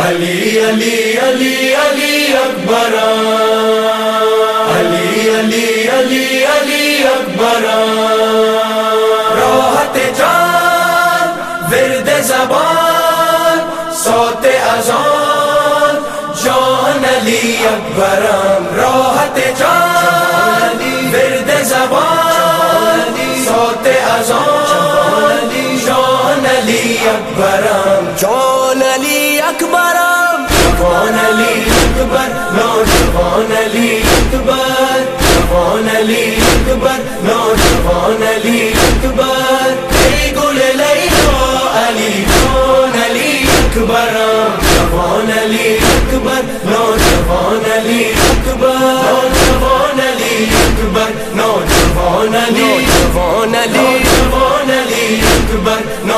علی علی علی علی اکبر، علی علی علی علی اکبر، راحت جان ورد زبان صوت اذان جان علی اکبر، راحت جان ورد زبان صوت اذان جان علی اکبر، جان علی اکبر، جوان علی اکبر، نوجوان علی اکبر، جوان علی اکبر، نوجوان علی اکبر، ای گل لیلا علی جان علی اکبر، جوان علی اکبر، نوجوان علی اکبر، نوجوان علی اکبر، نوجوان علی، نوجوان علی، نوجوان علی اکبر،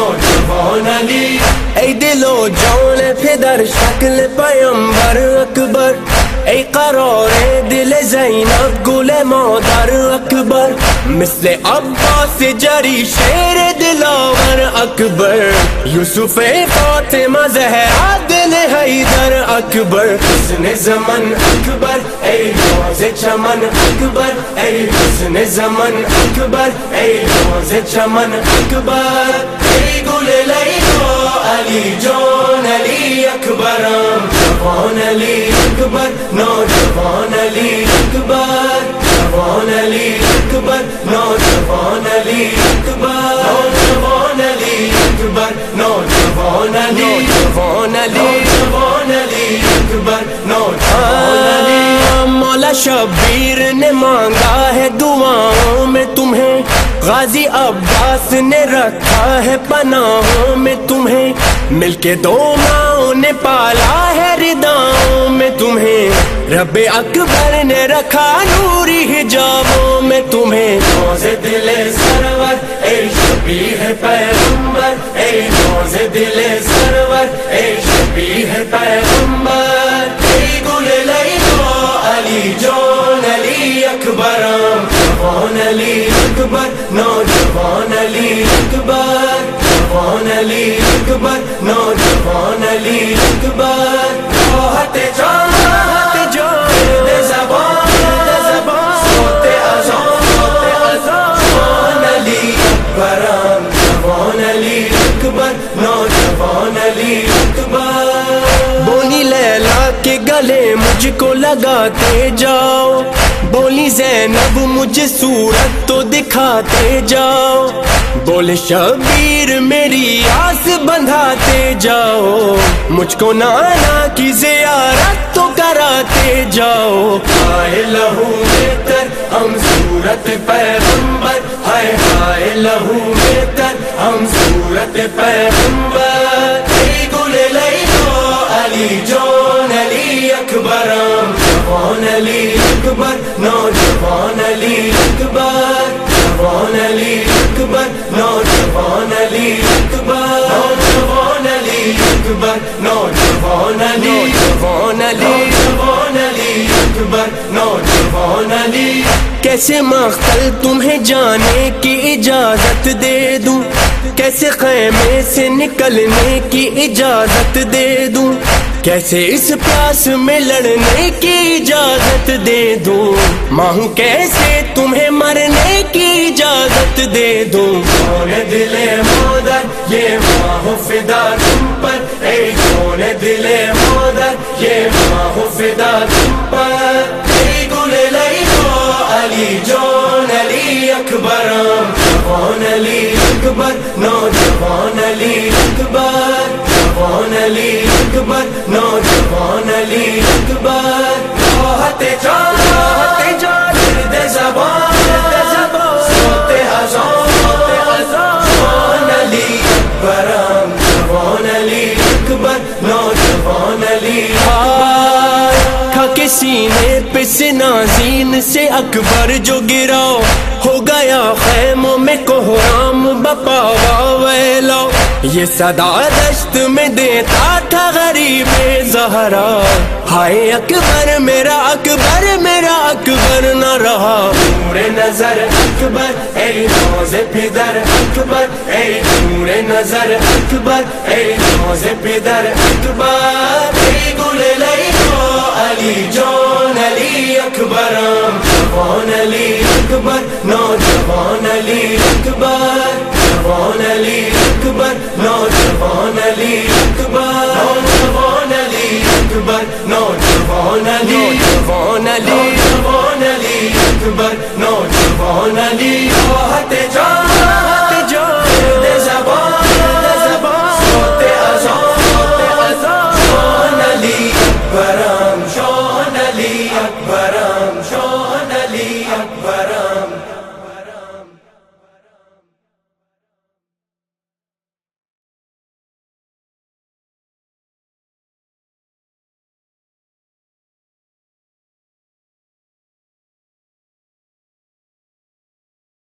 نوجوان علی، ای دل و جان پدر شکل پیامبر اکبر، ای قرار دل زینب گل مادر اکبر، مثل عباس جری شیر دلاور اکبر، یوسف فاطمہ زہرا دل حیدر اکبر، حسن زمن اکبر، ای روز چمن اکبر، ای حسن زمن اکبر، ای روز چمن اکبر، ای گل لیلا علی جان علی اکبر، جوان علی اکبر، نوجوان علی اکبر، جوان علی اکبر، نوجوان علی اکبر، نوجوان علی اکبر، نوجوان علی، نوجوان علی، نوجوان علی اکبر، نوجوان علی، مولا شبیر نے مانگا ہے دعاؤں میں تمہیں، غازی عباس نے رکھا ہے پناہوں میں تمہیں، مل کے دو ماؤں نے پالا ہے رداؤں میں تمہیں، رب اکبر نے رکھا نوری حجابوں میں تمہیں، روز دل سرور اے شبیہ پیغمبر، اے روز دل سرور اے شبیہ پیغمبر، اے گل لیلا علی جان علی اکبر، جوان علی اکبر، نوجوان علی اکبر، جوان علی اکبر، نوجوان علی اکبر، راحت جان ورد زبان صوت اذان جان علی اکبر، جوان علی اکبر، نوجوان علی اکبر، بولی لیلا کے گلے مجھ کو لگاتے جاؤ، بولی زینب مجھے صورت تو دکھاتے جاؤ، بولے شبیر میری آس بندھاتے جاؤ، مجھ کو نانا کی زیارت تو کراتے جاؤ، ہائے لہو میں تر ہم صورت پیغمبر، ہائے ہائے لہو میں تر ہم صورت پیغمبر، ای گل لیلا علی جان علی اکبر، جوان علی اکبر، نوجوان علی اکبر، جوان علی اکبر، نوجوان علی اکبر، نوجوان علی اکبر، نوجوان علی، نوجوان علی، نوجوان علی اکبر، نوجوان علی، کیسے مقتل تمہیں جانے کی اجازت دے دوں، کیسے خیمے سے نکلنے کی اجازت دے دوں، کیسے اس پیاس میں لڑنے کی اجازت دے دوں، ماں ہوں کیسے تمہیں مرنے کی اجازت دے دوں، سونے دل مادر یہ ماں ہو فدا تم پر، اے سونے دل مادر یہ ماں ہو فدا تم پر، اے گل لیلا علی جان علی اکبر، جوان علی اکبر، نوجوان علی اکبر، جوان علی اکبر، نوجوان علی اکبر، راحت جان ورد زبان صوت اذان جان علی اکبر، جوان علی اکبر، نوجوان علی اکبر، تھا کہ سینے پہ سنازین سے اکبر جو گرا، ہو گیا خیموں میں کوہرام بپا ویلا، یہ صدا دشت میں دیتا تھا غریب زہرا، ہائے اکبر میرا اکبر میرا اکبر نہ رہا، نور نظر اکبر اے روز پدر اکبر اے نور نظر اکبر اے روز پدر اکبر ای گل لیلا علی جان علی اکبرم جوان علی اکبر نوجوان علی اکبر جوان علی اکبر نوجوان علی اکبر نوجوان علی اکبر نوجوان علی نوجوان علی نوجوان علی اکبر نوجوان علی راحت جان دے زبان صوت اذان شان علی اکبرم شان علی اکبرم شان علی اکبرم